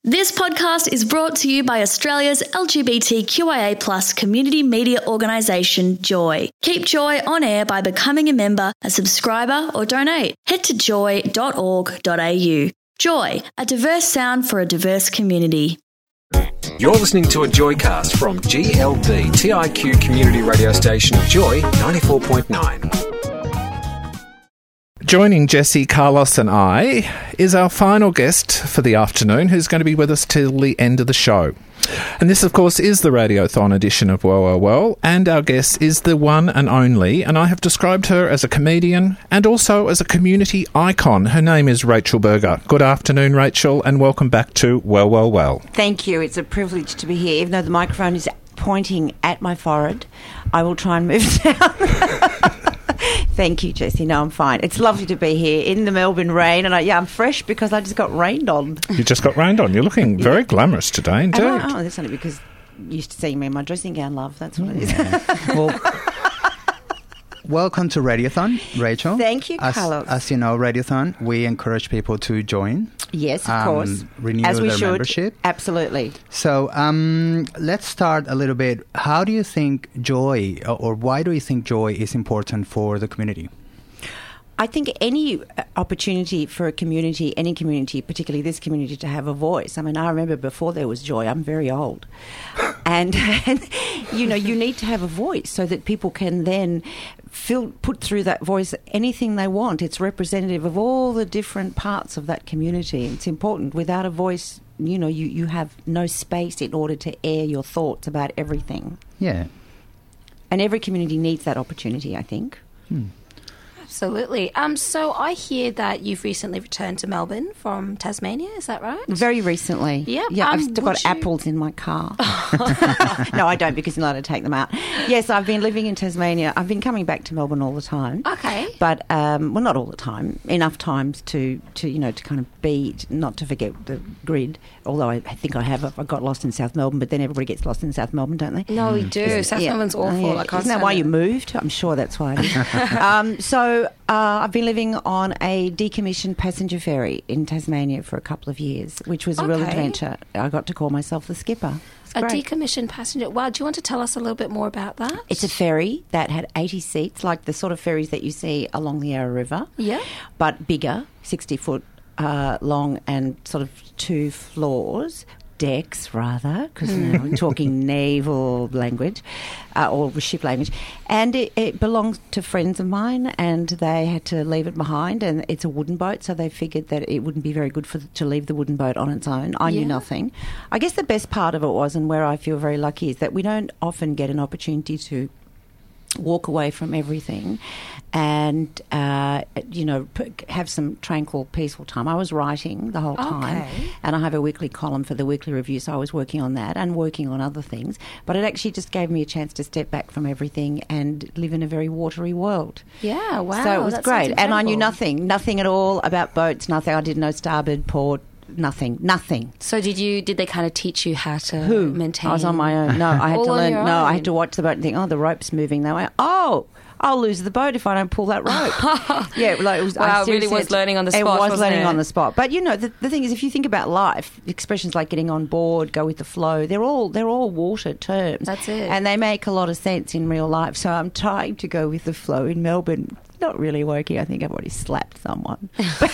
This podcast is brought to you by Australia's LGBTQIA+ community media organisation, Joy. Keep Joy on air by becoming a member, a subscriber or donate. Head to joy.org.au. Joy, a diverse sound for a diverse community. You're listening to a Joycast from GLB TIQ community radio station Joy 94.9. Joining Jesse, Carlos and I is our final guest for the afternoon, who's going to be with us till the end of the show. And this, of course, is the Radiothon edition of Well, Well, Well, and our guest is the one and only, and I have described her as a comedian and also as a community icon. Her name is Rachel Berger. Good afternoon, Rachel, and welcome back to Well, Well, Well. Thank you. It's a privilege to be here. Even though the microphone is pointing at my forehead, I will try and move down. Thank you, Jessie. No, I'm fine. It's lovely to be here in the Melbourne rain. And I'm fresh because I just got rained on. You just got rained on. You're looking very glamorous today, indeed. Oh, that's only because you used to see me in my dressing gown, love. That's what it is. Well, welcome to Radiothon, Rachel. Thank you, Carlos. As you know, Radiothon, we encourage people to join. Yes, of course. Renew as we their should. membership. Absolutely. So let's start a little bit. How do you think joy, or why do you think joy is important for the community? I think any opportunity for a community, any community, particularly this community, to have a voice. I mean, I remember before there was joy. I'm very old. And you know, you need to have a voice so that people can then put through that voice anything they want. It's representative of all the different parts of that community. It's important. Without a voice, you know, you have no space in order to air your thoughts about everything. Yeah. And every community needs that opportunity, I think. Absolutely. So I hear that you've recently returned to Melbourne from Tasmania. Is that right? Very recently. Yep. Yeah. I've still got apples in my car. No, I don't, because you're allowed to take them out. Yes, I've been living in Tasmania. I've been coming back to Melbourne all the time. Okay. But well, not all the time. Enough times to kind of be, not to forget the grid. Although I think I got lost in South Melbourne, but then everybody gets lost in South Melbourne, don't they? No, we do. South Melbourne's awful. Yeah. Isn't that why you moved? I'm sure that's why. So I've been living on a decommissioned passenger ferry in Tasmania for a couple of years, which was a real adventure. I got to call myself the skipper. A decommissioned passenger. Wow, do you want to tell us a little bit more about that? It's a ferry that had 80 seats, like the sort of ferries that you see along the Yarra River. Yeah. But bigger, 60 foot long and sort of 2 floors. Decks, rather, because we're talking naval language or ship language. And it belonged to friends of mine, and they had to leave it behind. And it's a wooden boat, so they figured that it wouldn't be very good to leave the wooden boat on its own. I knew nothing. I guess the best part of it was, and where I feel very lucky, is that we don't often get an opportunity to walk away from everything and, have some tranquil, peaceful time. I was writing the whole time, and I have a weekly column for the Weekly Review, so I was working on that and working on other things. But it actually just gave me a chance to step back from everything and live in a very watery world. Yeah, wow. So it was great. And I knew nothing at all about boats, nothing. I didn't know starboard, port, nothing. So did they kind of teach you how to maintain? I was on my own. No, I had to learn. No, I had to watch the boat and think, the rope's moving that way. Oh, I'll lose the boat if I don't pull that rope. Yeah, like it was. Wow, it really was learning on the spot. It was learning on the spot. But the thing is, if you think about life, expressions like getting on board, go with the flow, they're all water terms. That's it. And they make a lot of sense in real life. So I'm trying to go with the flow in Melbourne. Not really working. I think I've already slapped someone.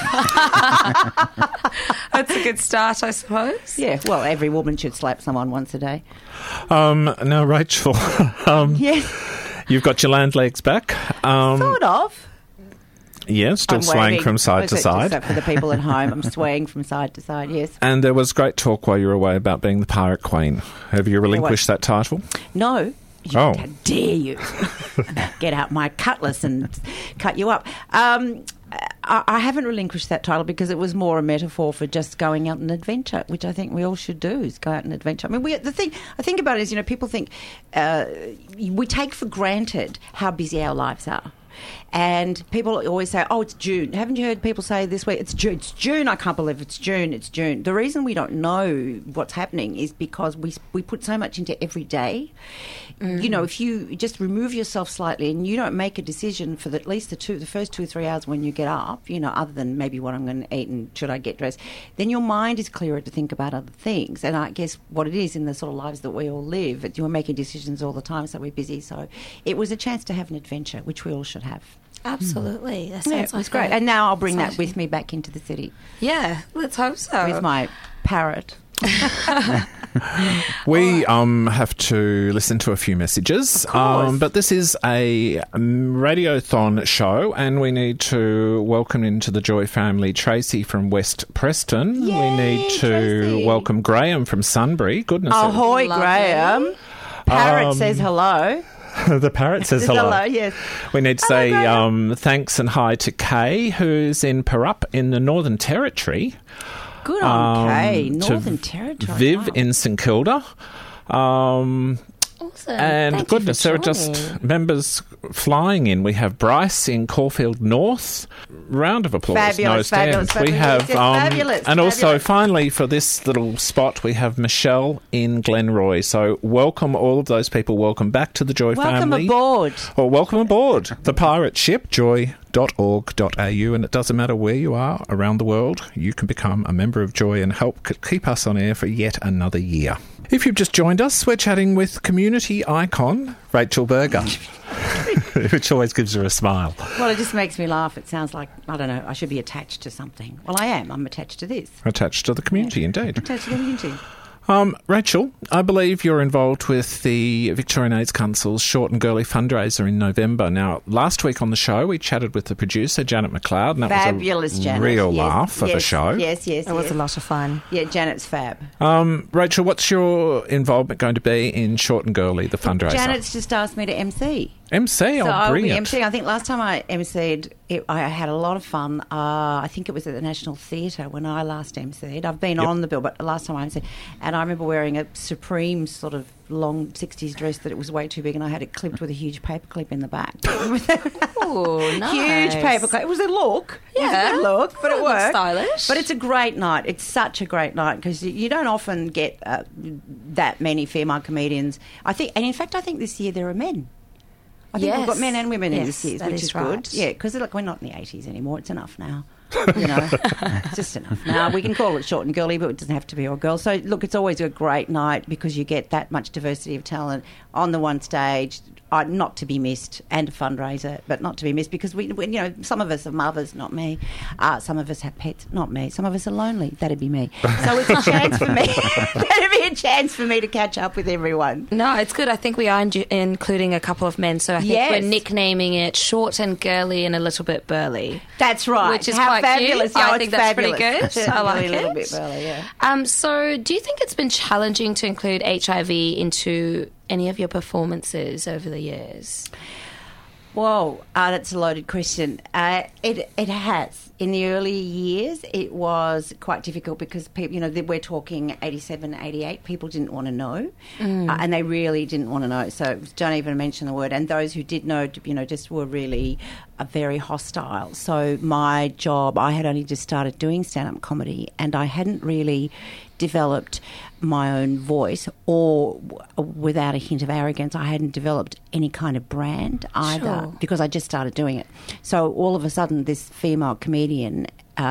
That's a good start, I suppose. Yeah, well, every woman should slap someone once a day. Now, Rachel, yes. You've got your land legs back. Sort of. Yeah, still swaying from side to side. Except for the people at home, I'm swaying from side to side, yes. And there was great talk while you were away about being the Pirate Queen. Have you relinquished that title? No. How dare you get out my cutlass and cut you up. I haven't relinquished that title because it was more a metaphor for just going out and adventure, which I think we all should do, is go out and adventure. I mean, the thing I think about it is, people think we take for granted how busy our lives are. And people always say, oh, it's June. Haven't you heard people say this week, it's June? It's June. I can't believe it's June. It's June. The reason we don't know what's happening is because we put so much into every day. You know, if you just remove yourself slightly and you don't make a decision for at least the first 2 or 3 hours when you get up, you know, other than maybe what I'm going to eat and should I get dressed, then your mind is clearer to think about other things. And I guess what it is in the sort of lives that we all live, you're making decisions all the time, so we're busy. So it was a chance to have an adventure, which we all should have. Absolutely. That sounds Yeah, like it's great. And now I'll bring that exciting. with me back into the city Yeah, let's hope so. with my parrot. We have to listen to a few messages, but this is a radiothon show, and we need to welcome into the Joy family Tracy from West Preston. Yay, we need to Tracy. welcome Graham from Sunbury. Goodness, Ahoy, Lovely. Graham. Parrot says hello. the parrot says hello. Hello, yes. We need to Hello, say Graham. thanks and hi to Kay, who's in Perup in the Northern Territory. Good on Kay. to Northern Territory. Viv wow. in St Kilda. Awesome. And Thank you goodness, for there are just joining. members flying in. We have Bryce in Caulfield North. Round of applause. Fabulous, no fabulous, stand. We fabulous. have, Yes, fabulous, and also fabulous. finally for this little spot, we have Michelle in Glenroy. So welcome all of those people. Welcome back to the Joy Welcome family. aboard. Or welcome aboard the pirate ship, joy.org.au, and it doesn't matter where you are around the world, you can become a member of Joy and help keep us on air for yet another year. If you've just joined us, we're chatting with community icon Rachel Berger, which always gives her a smile. Well, it just makes me laugh. It sounds like, I don't know, I should be attached to something. Well, I am. I'm attached to this. Attached to the community, indeed. Attached to the community. Rachel, I believe you're involved with the Victorian AIDS Council's Short and Girly fundraiser in November. Now, last week on the show, we chatted with the producer, Janet McLeod, and that Fabulous, was a Janet. real Yes, laugh of a yes, show. Yes, yes, It was yes. a lot of fun. Yeah, Janet's fab. Rachel, what's your involvement going to be in Short and Girly, the fundraiser? Janet's just asked me to MC. MC, So I'll be brilliant. emceeing. I think last time I emceed, I had a lot of fun. I think it was at the National Theatre when I last emceed. I've been on the bill, but last time I emceed. And I remember wearing a Supreme sort of long 60s dress that it was way too big, and I had it clipped with a huge paperclip in the back. Oh, nice. Huge paperclip. It was a look. It was a Yeah. good look, but it Looks worked. stylish. But it's a great night. It's such a great night because you don't often get that many female comedians. I think, and in fact, I think this year there are men. I think we've got Yes. men and women in Yes, this year, that which is is good. right. Yeah, because we're not in the 80s anymore. It's enough now. You know, it's just enough now. We can call it short and girly, but it doesn't have to be all girls. So, look, it's always a great night because you get that much diversity of talent on the one stage, not to be missed, and a fundraiser, but not to be missed because we you know, some of us are mothers, not me. Some of us have pets, not me. Some of us are lonely. That'd be me. So it's a chance for me. That'd be a chance for me to catch up with everyone. No, it's good. I think we are including a couple of men, so I think Yes. we're nicknaming it Short and Girly and a Little Bit Burly. That's right. Which is How quite fabulous. cute. I Oh, think it's that's pretty fabulous. good. I like a little it. bit early, yeah. So do you think it's been challenging to include HIV into any of your performances over the years? Whoa, that's a loaded question. It has. In the early years, it was quite difficult because people, you know, we're talking 87, 88. People didn't want to know, and they really didn't want to know. So don't even mention the word. And those who did know, you know, just were really very hostile. So my job, I had only just started doing stand-up comedy, and I hadn't really developed my own voice, or without a hint of arrogance, I hadn't developed any kind of brand either. Sure. Because I just started doing it. So all of a sudden, this female comedian,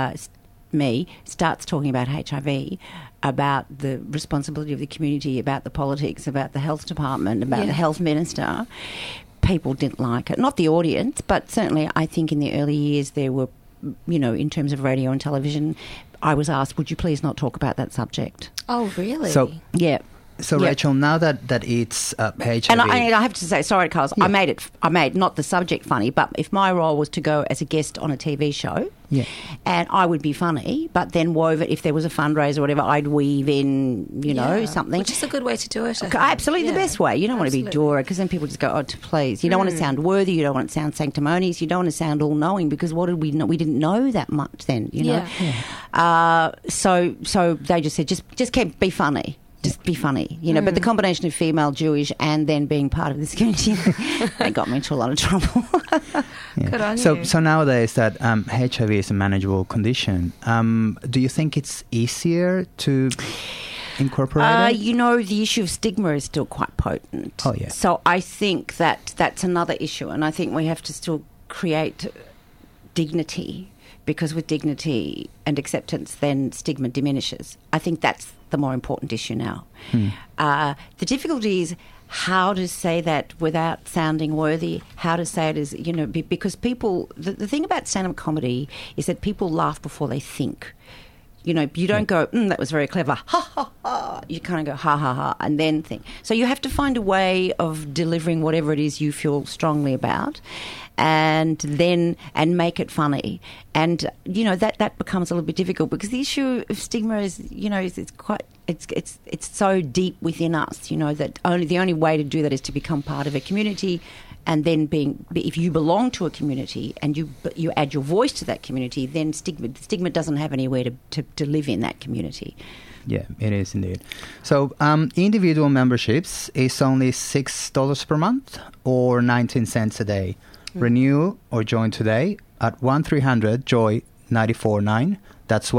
me, starts talking about HIV, about the responsibility of the community, about the politics, about the health department, about the health minister. People didn't like it. Not the audience, but certainly I think in the early years there were, you know, in terms of radio and television, I was asked, would you please not talk about that subject? Oh, really? So- Yeah. So, Yeah. Rachel, now that it's HIV... And I have to say, sorry, Carlos, I made not the subject funny, but if my role was to go as a guest on a TV show, Yeah. and I would be funny, but then wove it, if there was a fundraiser or whatever, I'd weave in, you know, Yeah. something. Which is a good way to do it. I think. Absolutely the Yeah. best way. You don't want to be Absolutely. Dora because then people just go, oh, please. You don't want to sound worthy. You don't want to sound sanctimonious. You don't want to sound all-knowing because what did we know? We didn't know that much then, you know. Yeah. So they just said, just keep be funny. just be funny, But the combination of female, Jewish, and then being part of this community, they got me into a lot of trouble. Good on you. So nowadays that HIV is a manageable condition, do you think it's easier to incorporate it? The issue of stigma is still quite potent. Oh, yeah. So I think that's another issue, and I think we have to still create dignity, because with dignity and acceptance, then stigma diminishes. I think that's the more important issue now. The difficulty is how to say that without sounding worthy, how to say it is, because people, the thing about stand-up comedy is that people laugh before they think. You don't go, that was very clever, ha, ha, ha. You kind of go, ha, ha, ha, and then think. So you have to find a way of delivering whatever it is you feel strongly about and make it funny. And, that becomes a little bit difficult because the issue of stigma is, it's so deep within us, that the only way to do that is to become part of a community. And then if you belong to a community and you add your voice to that community, then stigma doesn't have anywhere to live in that community. Yeah, it is indeed. So individual memberships is only $6 per month or 19 cents a day. Renew or join today at 1-300-JOY-949. That's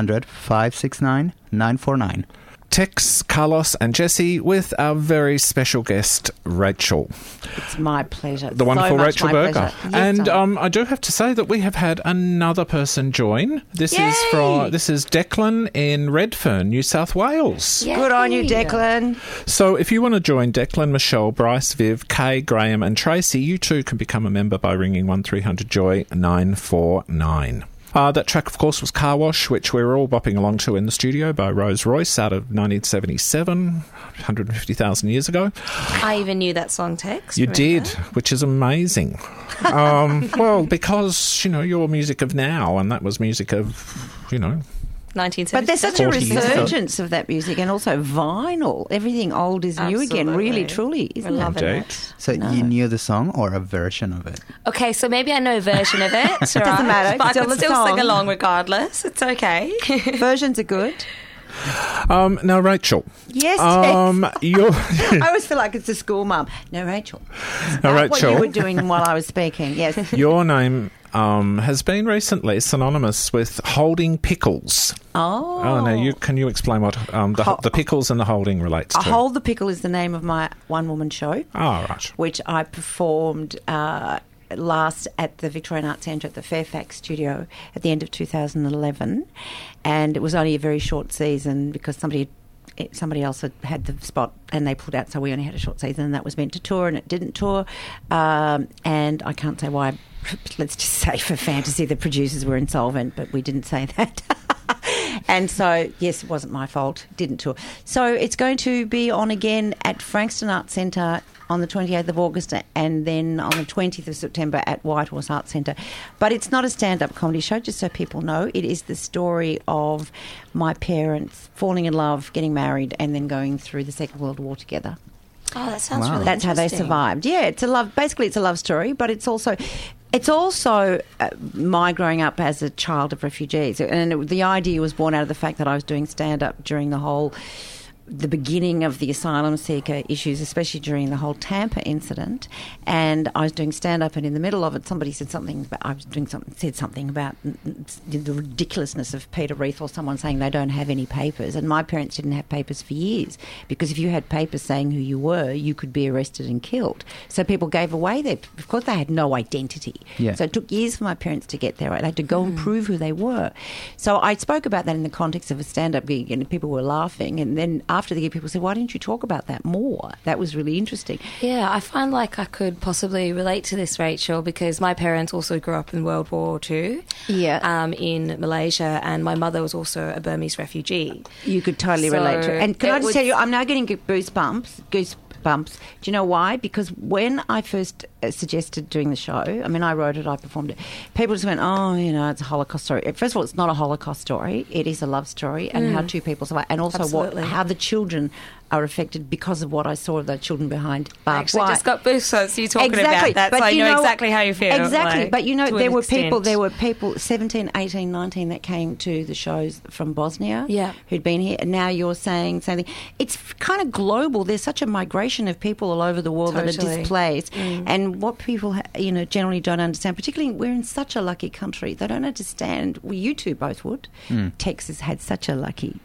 1-300-569-949. Tex, Carlos and Jessie with our very special guest, Rachel. It's my pleasure. The wonderful Rachel Berger. Yes, and I do have to say that we have had another person join. This is Declan in Redfern, New South Wales. Yay. Good on you, Declan. So if you want to join Declan, Michelle, Bryce, Viv, Kay, Graham and Tracy, you too can become a member by ringing 1-300-JOY-949. That track, of course, was Car Wash, which we were all bopping along to in the studio by Rose Royce out of 1977, 150,000 years ago. I even knew that song, Tex. You did, which is amazing. Well, because, you're music of now, and that was music of, 1977. But there's such a resurgence of that music, and also vinyl. Everything old is new again, really, truly, isn't it? It? So you knew the song or a version of it? Okay, so maybe I know a version of it. Doesn't matter. But I can still sing along regardless. It's okay. Versions are good. Now, Rachel. Yes, I always feel like it's a school mum. No, Rachel. Rachel. What you were doing while I was speaking, yes. Your name has been recently synonymous with holding pickles. Oh. Now, can you explain what the pickles and the holding relates to? Hold the Pickle is the name of my one-woman show. Oh, right. Which I performed last at the Victorian Arts Centre at the Fairfax studio at the end of 2011, and it was only a very short season because somebody else had the spot and they pulled out, so we only had a short season, and that was meant to tour and it didn't tour, and I can't say why. Let's just say for fantasy the producers were insolvent, but we didn't say that. And so, yes, it wasn't my fault, didn't tour. So it's going to be on again at Frankston Arts Centre on the 28th of August and then on the 20th of September at Whitehorse Arts Centre. But it's not a stand-up comedy show, just so people know. It is the story of my parents falling in love, getting married, and then going through the Second World War together. Oh, that sounds really That's how they survived. Yeah, it's a love story, but it's also my growing up as a child of refugees. And the idea was born out of the fact that I was doing stand-up during the beginning of the asylum seeker issues, especially during the whole Tampa incident. And I was doing stand-up, and in the middle of it, somebody said something about the ridiculousness of Peter Reith, or someone saying they don't have any papers. And my parents didn't have papers for years, because if you had papers saying who you were, you could be arrested and killed. So people gave away of course they had no identity. Yeah. So it took years for my parents to get there. They had to go and prove who they were. So I spoke about that in the context of a stand-up gig, and people were laughing. And then after the gig, people said, why didn't you talk about that more? That was really interesting. Yeah, I find like I could possibly relate to this, Rachel, because my parents also grew up in World War II in Malaysia, and my mother was also a Burmese refugee. You could totally relate to it. And can I just tell you, I'm now getting goosebumps. Do you know why? Because when I first suggested doing the show, I mean, I wrote it, I performed it. People just went, oh, it's a Holocaust story. First of all, it's not a Holocaust story. It is a love story and how two people survive, and also how the children are affected because of what I saw of the children behind barbed wire. I actually just got goosebumps you talking about that, so I know exactly how you feel. Exactly, but there were people 17, 18, 19 that came to the shows from Bosnia who'd been here, and now you're saying something. It's kind of global. There's such a migration of people all over the world that are displaced, and what people generally don't understand, particularly we're in such a lucky country, they don't understand. Well, you two both would. Texas had such a lucky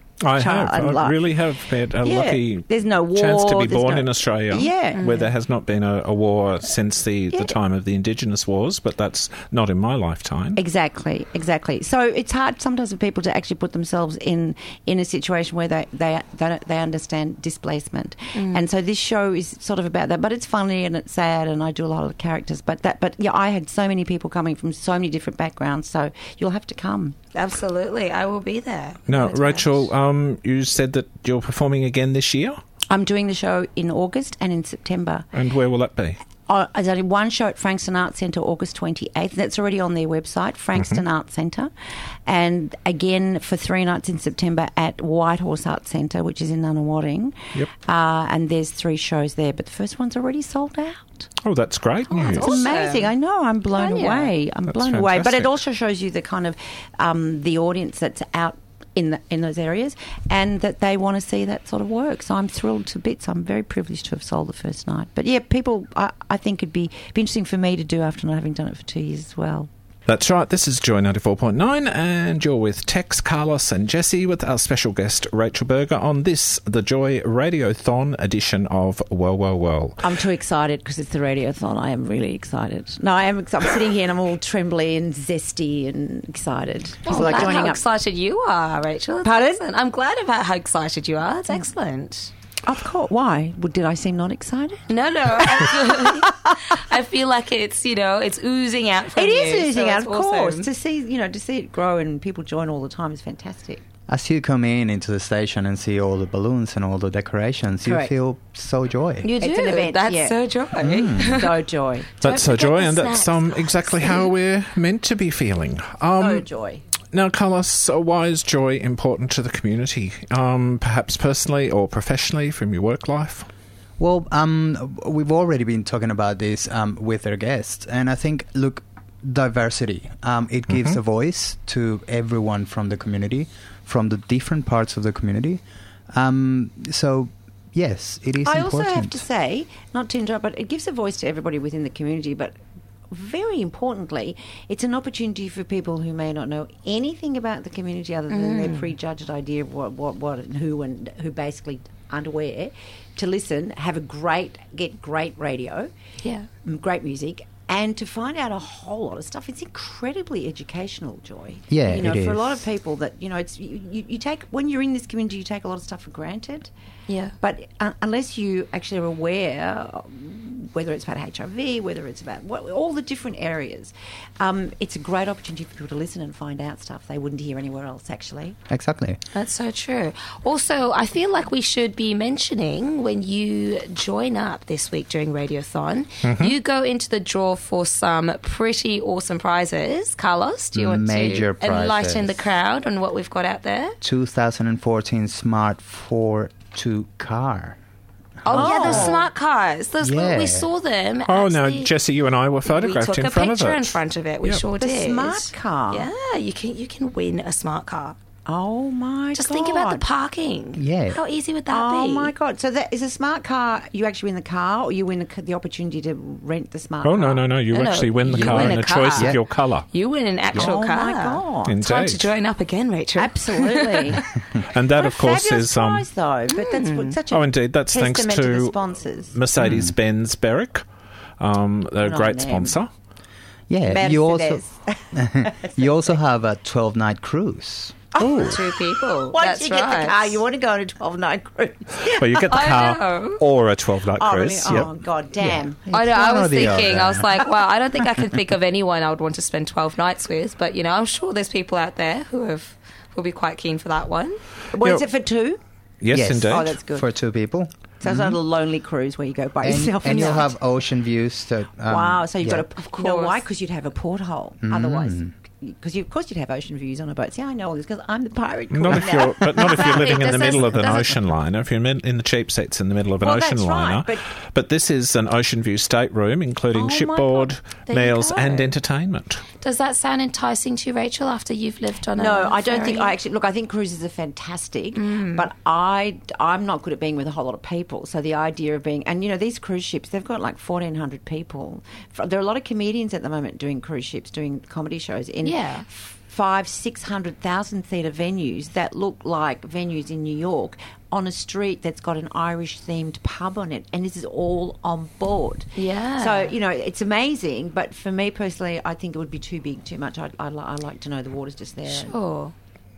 I really have had a lucky there's no war, chance to be born in Australia, where there has not been a war since the time of the Indigenous Wars, but that's not in my lifetime. Exactly. So it's hard sometimes for people to actually put themselves in a situation where they understand displacement, and so this show is sort of about that. But it's funny and it's sad, and I do a lot of the characters. But I had so many people coming from so many different backgrounds, so you'll have to come. Absolutely, I will be there. Now, Rachel, you said that you're performing again this year? I'm doing the show in August and in September. And where will that be? I did one show at Frankston Arts Centre August 28th. That's already on their website, Frankston Arts Centre. And again for 3 nights in September at Whitehorse Arts Centre, which is in Nunawading. Yep. And there's 3 shows there, but the first one's already sold out. Oh, that's great news. It's amazing. I know. I'm blown away. I'm blown away. But it also shows you the kind of the audience that's out in those areas, and that they want to see that sort of work. So I'm thrilled to bits. I'm very privileged to have sold the first night. But yeah, people, I think it'd be interesting for me to do after not having done it for 2 years as well. That's right. This is Joy 94.9, and you're with Tex, Carlos and Jesse with our special guest Rachel Berger on this, the Joy Radiothon edition of Well, Well, Well. I'm too excited because it's the Radiothon. I am really excited. No, I'm sitting here and I'm all trembly and zesty and excited. I'm glad how excited you are, Rachel. Pardon? Excellent. I'm glad about how excited you are. It's excellent. Of course. Why? Did I seem not excited? No. I feel like it's it's oozing out from you. It is oozing out, of course. To see it grow and people join all the time is fantastic. As you come into the station and see all the balloons and all the decorations, you feel so joy. You do. It's an event. That's so joy. So joy. That's so joy, and that's exactly how we're meant to be feeling. So joy. Now, Carlos, why is joy important to the community? Perhaps personally or professionally from your work life? Well, we've already been talking about this with our guests, and I think, look, diversity. It gives a voice to everyone from the community, from the different parts of the community. So, yes, it is important. I also have to say, not to interrupt, but it gives a voice to everybody within the community, but very importantly, it's an opportunity for people who may not know anything about the community other than their prejudged idea of what and who basically aren't aware, to listen, get great radio, great music, and to find out a whole lot of stuff. It's incredibly educational, Joy. Yeah, it is. For a lot of people that it's you take, when you're in this community, you take a lot of stuff for granted. Yeah. But unless you actually are aware, whether it's about HIV, whether it's about all the different areas, it's a great opportunity for people to listen and find out stuff they wouldn't hear anywhere else, actually. Exactly. That's so true. Also, I feel like we should be mentioning, when you join up this week during Radiothon, you go into the draw for some pretty awesome prizes. Carlos, do you want to enlighten the crowd on what we've got out there? 2014 Smart 4.2 car. Oh, yeah, those smart cars. We saw them. Oh, no, Jesse, you and I were photographed in front of it. We took a picture in front of it. We sure did. The smart car. Yeah, you can win a smart car. Oh, my God. Just think about the parking. Yeah. How easy would that be? Oh, my God. So that is a smart car. You actually win the car, or you win the opportunity to rent the smart car? Oh, no. You actually win the car and the choice of your colour. You win an actual car. Oh, my God. Indeed. Time to join up again, Rachel. Absolutely. And that, of course, is... prize, though. But that's such a indeed. That's thanks to the sponsors. Mercedes-Benz Berwick. They're a great sponsor. Yeah. You also have a 12-night cruise. Oh, for 2 people. Once you get the car, you want to go on a 12-night cruise. Well, you get the car or a 12-night cruise. Really? Oh, God damn. Yeah. I know. I was thinking, I was like, wow, I don't think I can think of anyone I would want to spend 12 nights with. But, I'm sure there's people out there who'll be quite keen for that one. Is it for 2? Yes, indeed. Oh, that's good. For 2 people. So it's not a lonely cruise where you go by yourself. And you'll out. have ocean views. That, wow, so you've got a... Of You know course. why? Because you'd have a porthole. Otherwise... Because of course you'd have ocean views on a boat. See, I know all this because I'm the pirate queen. Not if you're living in the middle of an doesn't- ocean liner. If you're in the cheap seats in the middle of an Well, ocean that's liner, right, but this is an ocean view stateroom, including Oh, my shipboard, God. There you meals, go. and entertainment. Does that sound enticing to you, Rachel, after you've lived on a No, I don't think. ferry? I think cruises are fantastic, but I'm not good at being with a whole lot of people. So the idea of being, and these cruise ships, they've got like 1,400 people. There are a lot of comedians at the moment doing cruise ships, doing comedy shows in 500,000-600,000 theatre venues that look like venues in New York on a street that's got an Irish themed pub on it, and this is all on board. Yeah. So it's amazing, but for me personally, I think it would be too big, too much. I like to know the water's just there. Sure.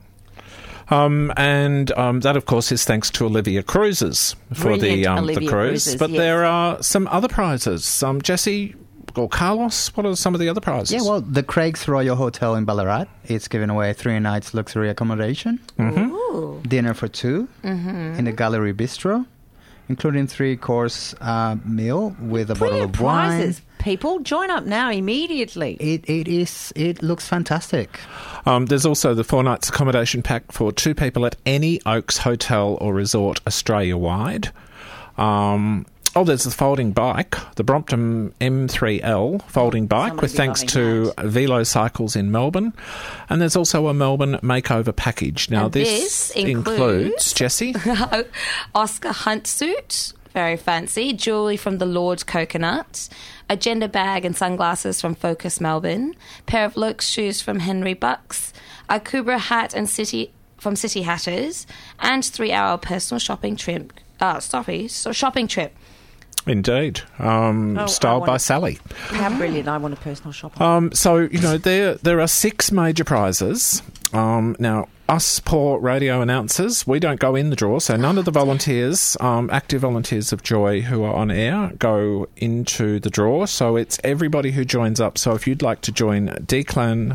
And that, of course, is thanks to Olivia Cruises for the Brilliant Olivia cruise. Cruises, But yes. there are some other prizes. Jesse or Carlos, what are some of the other prizes? Yeah, well, the Craig's Royal Hotel in Ballarat, it's giving away 3 nights luxury accommodation, Ooh. dinner for 2 in the Gallery Bistro, including 3-course meal with a bottle of Prizes, wine. people, join up now immediately. It looks fantastic. There's also the 4 nights accommodation pack for 2 people at any Oaks hotel or resort Australia-wide. There's the folding bike, the Brompton M3L folding bike, Somebody with be thanks loving to Velo Cycles in Melbourne. And there's also a Melbourne makeover package. Now, And this this includes, Jessie? Oscar Hunt suit, very fancy. Jewellery from the Lord's Coconut. A gender bag and sunglasses from Focus Melbourne. Pair of Lux shoes from Henry Bucks. A Kubra hat and City Hatters. And 3-hour personal shopping trip. Shopping trip. Indeed. I Styled by want- Sally. How brilliant. I want a personal shopper. So, there are 6 major prizes. Now, us poor radio announcers, we don't go in the draw, so none of the volunteers, active volunteers of Joy who are on air, go into the draw. So it's everybody who joins up. So if you'd like to join D-Clan,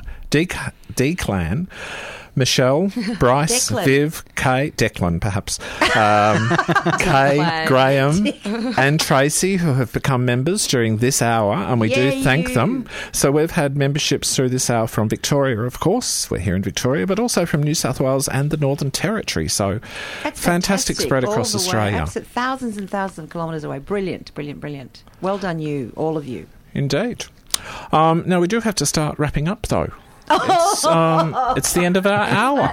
Michelle, Bryce, Declan. Viv, Kay, Declan perhaps, Kay, Graham and Tracy, who have become members during this hour, and we do Yeah, thank you. them. So we've had memberships through this hour from Victoria, of course, we're here in Victoria, but also from New South Wales and the Northern Territory. So That's fantastic spread all across the way, Australia. absolute thousands and thousands of kilometres away. Brilliant, brilliant, brilliant. Well done, you, all of you. Indeed. Now we do have to start wrapping up, though. It's the end of our hour.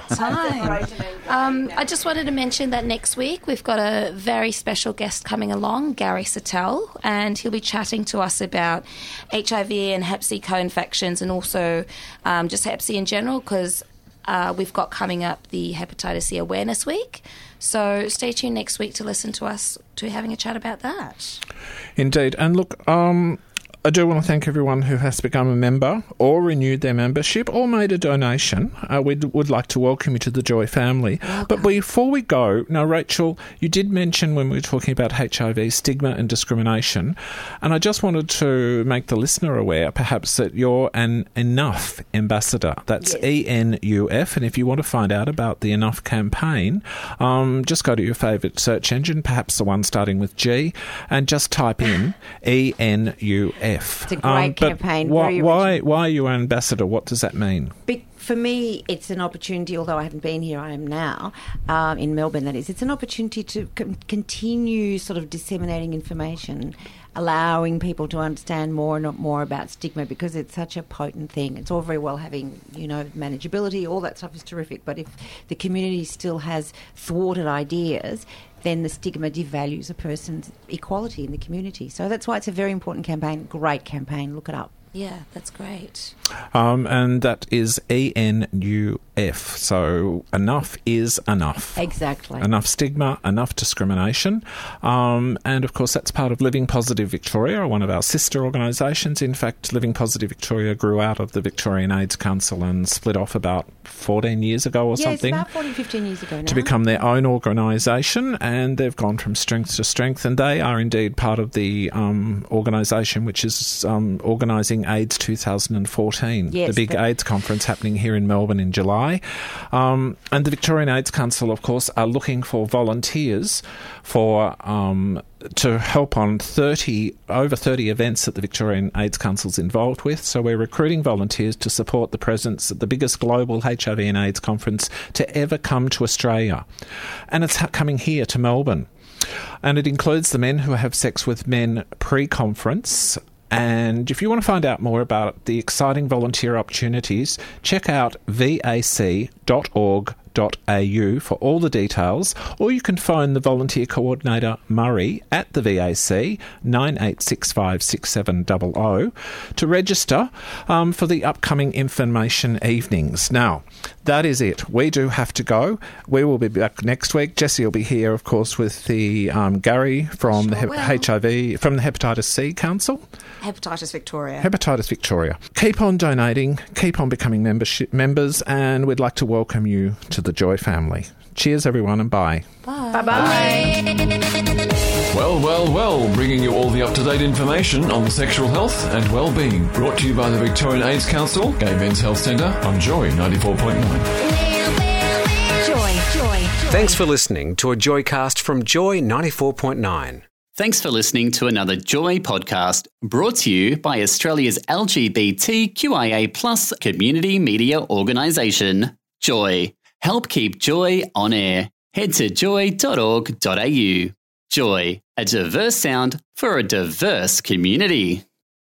Time. I just wanted to mention that next week we've got a very special guest coming along, Gary Sattel, and he'll be chatting to us about HIV and Hep C co-infections, and also just Hep C in general, because we've got coming up the Hepatitis C Awareness Week. So stay tuned next week to listen to us to having a chat about that. Indeed. And look, I do want to thank everyone who has become a member or renewed their membership or made a donation. We would like to welcome you to the Joy family. But before we go, now, Rachel, you did mention when we were talking about HIV stigma and discrimination, and I just wanted to make the listener aware, perhaps, that you're an Enough ambassador. That's ENUF, and if you want to find out about the Enough campaign, just go to your favourite search engine, perhaps the one starting with G, and just type in ENUF. It's a great but campaign, Why very are you an ambassador? What does that mean? For me, it's an opportunity, although I haven't been here, I am now, in Melbourne, that is. It's an opportunity to continue sort of disseminating information, allowing people to understand more and more about stigma, because it's such a potent thing. It's all very well having, manageability, all that stuff is terrific, but if the community still has thwarted ideas, then the stigma devalues a person's equality in the community. So that's why it's a very important campaign, great campaign, look it up. Yeah, that's great. And that is ENUF. So enough is enough. Exactly. Enough stigma, enough discrimination. And of course, that's part of Living Positive Victoria, one of our sister organisations. In fact, Living Positive Victoria grew out of the Victorian AIDS Council and split off about 14 years ago or something. Yeah, it's about 14, 15 years ago now. To become their own organisation, and they've gone from strength to strength, and they are indeed part of the organisation which is organising Beating AIDS 2014, Yes, the big AIDS conference happening here in Melbourne in July. And the Victorian AIDS Council, of course, are looking for volunteers for to help on over 30 events that the Victorian AIDS Council's involved with. So we're recruiting volunteers to support the presence at the biggest global HIV and AIDS conference to ever come to Australia. And it's coming here to Melbourne. And it includes the Men Who Have Sex with Men pre-conference. And if you want to find out more about the exciting volunteer opportunities, check out vac.org.au for all the details, or you can phone the volunteer coordinator Murray at the VAC 98656700 to register for the upcoming information evenings. Now, that is it. We do have to go. We will be back next week. Jessie will be here, of course, with the Gary from the HIV, from the Hepatitis C Council. Hepatitis Victoria. Hepatitis Victoria. Keep on donating, keep on becoming members, and we'd like to welcome you to the Joy family. Cheers, everyone, and bye. Bye-bye. Well, bringing you all the up-to-date information on sexual health and well-being. Brought to you by the Victorian AIDS Council, Gay Men's Health Centre on Joy 94.9. Joy. Thanks for listening to a Joycast from Joy 94.9. Thanks for listening to another Joy podcast brought to you by Australia's LGBTQIA+ community media organisation, Joy. Help keep Joy on air. Head to joy.org.au. Joy, a diverse sound for a diverse community.